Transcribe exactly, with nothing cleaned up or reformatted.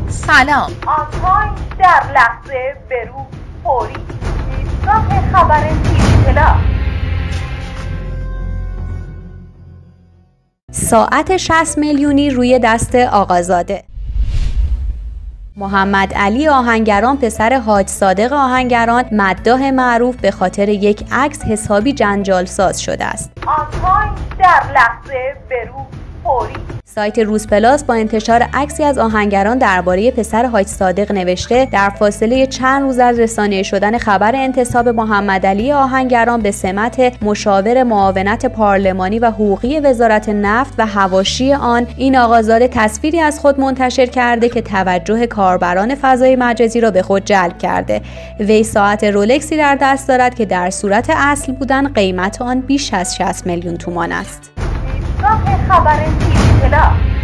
سلام. آنتاین در لحظه برو فوری ایستگاه خبر تیوی‌اطلاع. ساعت شصت میلیونی روی دست آقازاده. محمد علی آهنگران پسر حاج صادق آهنگران مداح معروف به خاطر یک عکس حسابی جنجال ساز شده است. آنتاین در لحظه برو فوری. سایت روز پلاس با انتشار عکسی از آهنگران درباره پسر حاج صادق نوشته در فاصله چند روز از رسانه شدن خبر انتصاب محمد علی آهنگران به سمت مشاور معاونت پارلمانی و حقوقی وزارت نفت و حواشی آن، این آقازاده تصویری از خود منتشر کرده که توجه کاربران فضای مجازی را به خود جلب کرده. وی ساعت رولکسی در دست دارد که در صورت اصل بودن قیمت آن بیش از شصت میلیون تومان است. ایستگاه خبر تیوی‌اطلاع.